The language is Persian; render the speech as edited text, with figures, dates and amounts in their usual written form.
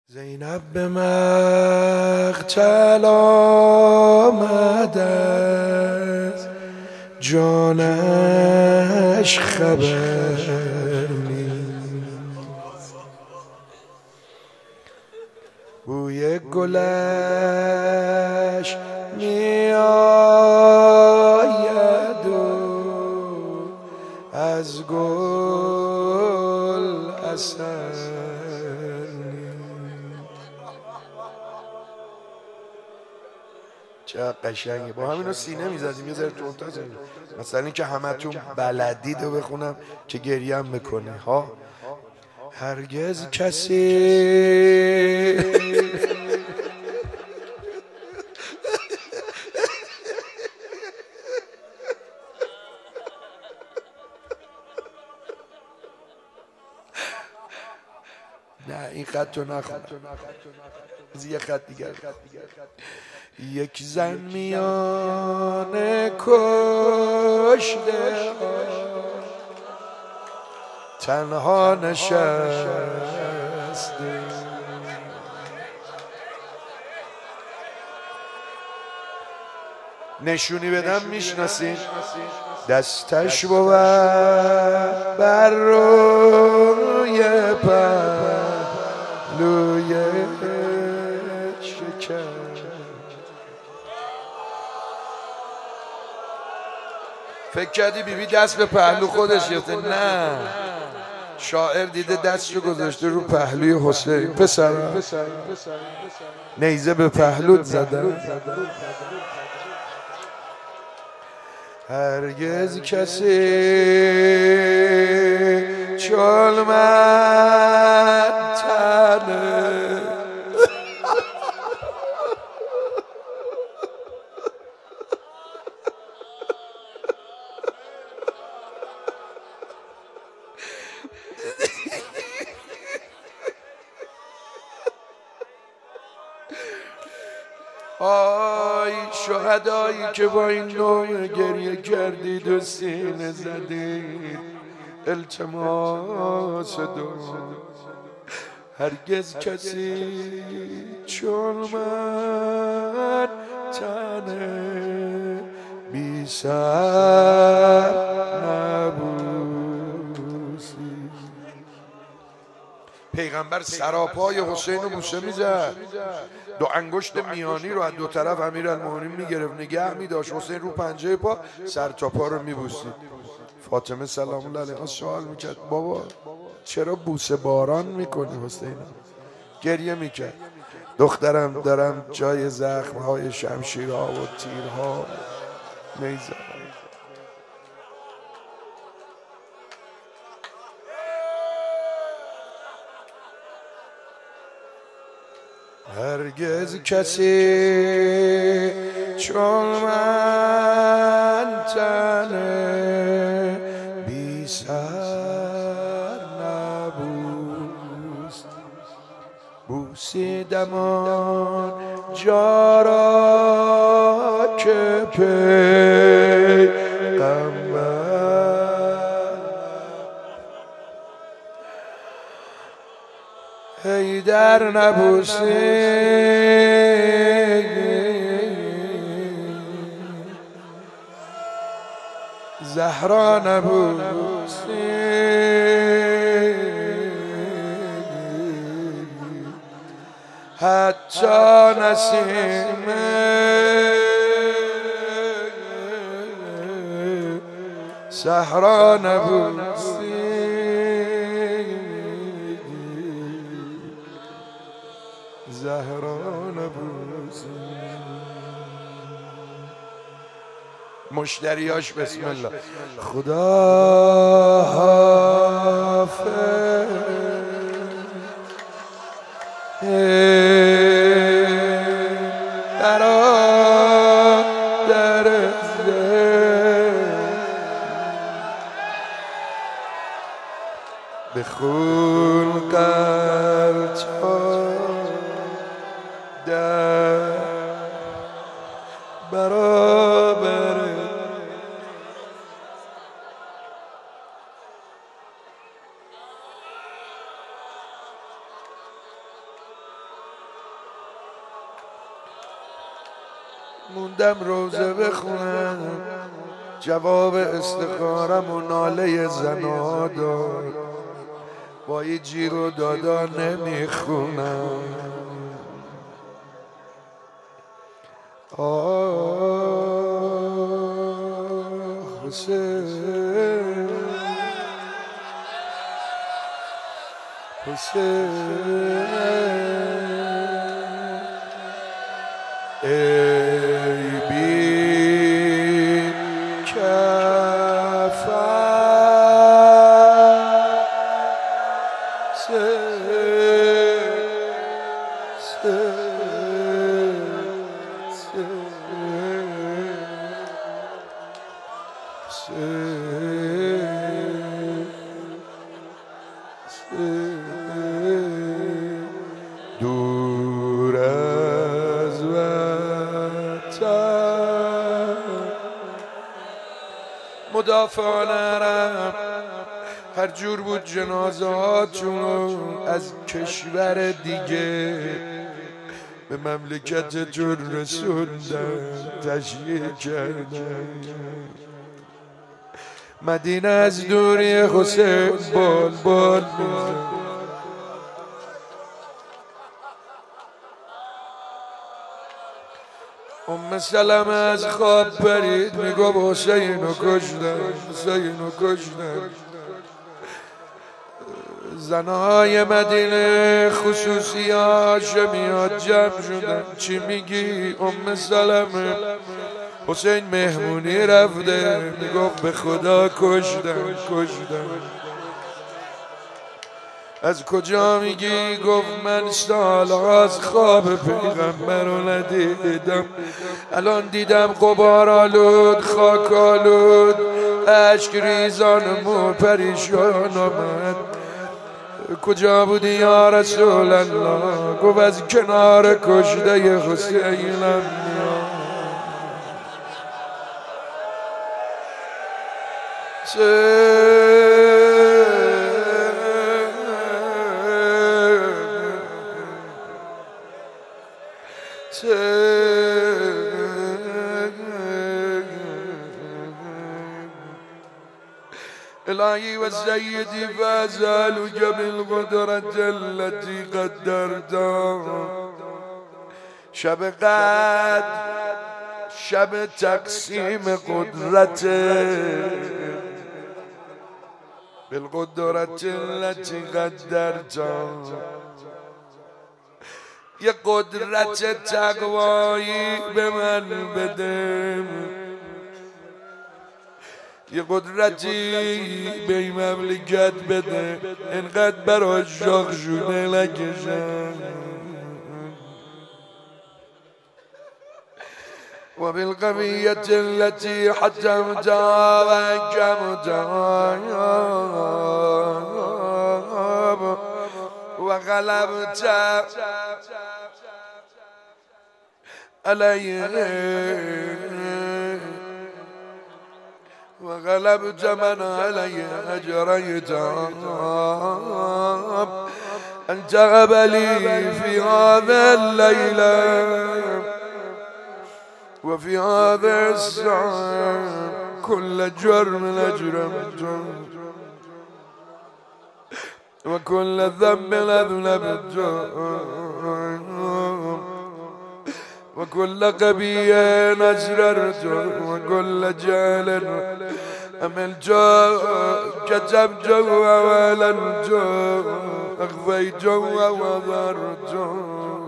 زینب به مقتل آمد از جانش خبر نیست، بوی گلش می آید و از گل اثر. چه قشنگه. با همینو سینه میزدیم یه ذره تونتر زدیم، مثلا این که همتون بلدید و بخونم که گریم میکنه ها. هرگز کسی نه این خط رو نخونم، یه خط دیگر. یک زن میان کشته تنها نشسته، نشونی بدم میشناسین؟ دستش بود بر روی پهلوی شکر. فکر کردی بیبی دست به پهلو خودش گرفته؟ نه، شاعر دیده دستشو گذاشته رو پهلوی حسین. پسرم نیزه به پهلوت زدم. هرگز کسی چون من تنه آی شهدایی که با این نوع گریه کردید و سینه زدید، التماس دعا. هرگز کسی چون من تنه بی سر نبوسی. پیغمبر سراپای حسین رو بوسه میزد، دو انگشت میانی رو از دو طرف امیرالمومنین میگرفت نگه میداشت، حسین رو پنجه پا سر تا پا رو میبوسید. فاطمه سلام الله علیها سوال میکرد بابا چرا بوسه باران میکنی حسین؟ گریه میکرد. دخترم دارم جای زخمهای شمشیرها و تیرها میزنم. هرگز کسی چون من تنه بی سر نبوست، بوسیدم آن جا را که پیغمبر حیدر نبوسی، زهرا نبوسی، حتی نسیم صحرا نبوسی. زهرا نبوسی. مشتریاش بسم الله. خدا حافظ برادر به خون قلب در برابر موندم روزه بخونم، جواب استخارم و ناله زنا داد، با یه جیغ و دادا نمیخونم. حسین حسین ای بی کفن دور از وطن مدافعانم هر جور بود جنازاتون از کشور دیگه به مملکتتون رسوندن، تشییع کردن. مدینه از دوری حسین بال بال میزن. سلمه از خواب پرید میگفت حسینو کشتن، حسینو کشتن. زنهای مدینه خصوصی هاشمیات جمع شدن. چی میگی سلمه؟ حسین مهمونی رفته، میگفت به خدا کشتن. از کجا میگی؟ گفت من سالها از خواب پیغمبر رو ندیدم، الان دیدم غبار آلود، خاک آلود، اشک ریزانمو پریشان آمد. کجا بودی یا رسول الله؟ گفت از کنار کشته حسینم الهی و سیدی فازالک بالقدرت التي قدرتها. شب قدر شب تقسیم قدرت، بالقدرت التي قدرتها. یه قدرت تقوایی به من بده، یه قدرتی به این مملکت بده، انقدر برای شاخ شونه نکشم. و بالقویت التي حتمتها و احکمتها و غلبت علیه و غلبت من علیه اجریت. انت قبلی فی هذا الليلة و فی هذا الساعة كل جرم اجرمته و كل ذنب اذنبته و كل قبیح اسررته و كل جهل عملته كتبته و اعلنته اخفيته و وضرته.